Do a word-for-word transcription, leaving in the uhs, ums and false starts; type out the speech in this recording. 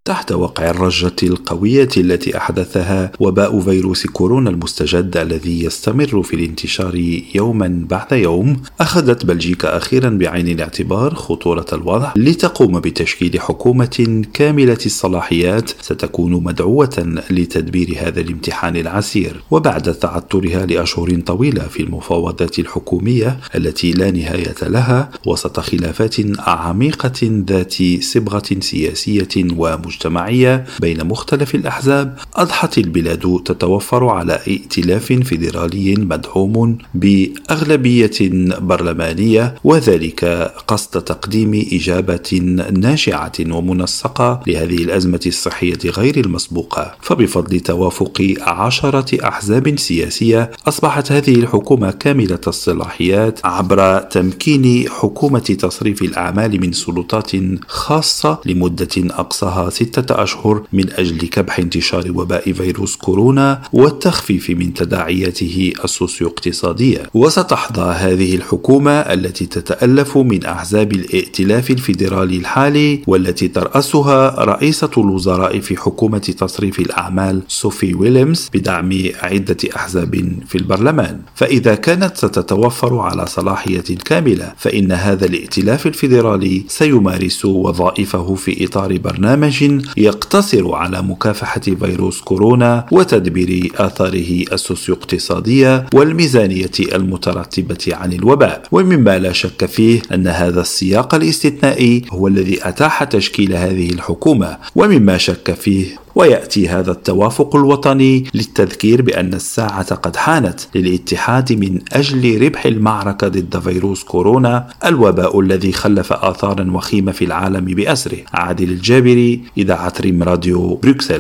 تحت وقع الرجة القوية التي أحدثها وباء فيروس كورونا المستجد الذي يستمر في الانتشار يوما بعد يوم، أخذت بلجيكا أخيرا بعين الاعتبار خطورة الوضع لتقوم بتشكيل حكومة كاملة الصلاحيات ستكون مدعوة لتدبير هذا الامتحان العسير. وبعد تعثرها لأشهر طويلة في المفاوضات الحكومية التي لا نهاية لها وسط خلافات عميقة ذات صبغة سياسية ومجتمعية بين مختلف الأحزاب، أضحت البلاد تتوفر على ائتلاف فيدرالي مدعوم بأغلبية برلمانية، وذلك قصد تقديم إجابة ناجعة ومنسقة لهذه الأزمة الصحية غير المسبوقة. فبفضل توافق عشرة أحزاب سياسية أصبحت هذه الحكومة كاملة الصلاحيات عبر تمكين حكومة تصريف الأعمال من سلطات خاصة لمدة أقصاها ستة أشهر من أجل كبح انتشار وباء فيروس كورونا والتخفيف من تداعياته السوسيو اقتصادية. وستحظى هذه الحكومة التي تتألف من أحزاب الائتلاف الفيدرالي الحالي والتي ترأسها رئيسة الوزراء في حكومة تصريف الأعمال صوفي ويليامز بدعم عدة أحزاب في البرلمان. فإذا كانت ستتوفر على صلاحية كاملة فإن هذا الائتلاف الفيدرالي سيمارس وظائفه في إطار برنامج يقتصر على مكافحة فيروس كورونا وتدبير آثاره السوسيو اقتصادية والميزانية المترتبة عن الوباء. ومما لا شك فيه أن هذا السياق الاستثنائي هو الذي أتاح تشكيل هذه الحكومة، ومما شك فيه ويأتي هذا التوافق الوطني للتذكير بأن الساعة قد حانت للاتحاد من أجل ربح المعركة ضد فيروس كورونا، الوباء الذي خلف آثارا وخيمة في العالم بأسره. عادل الجابري، إذاعة ريم راديو، بروكسل.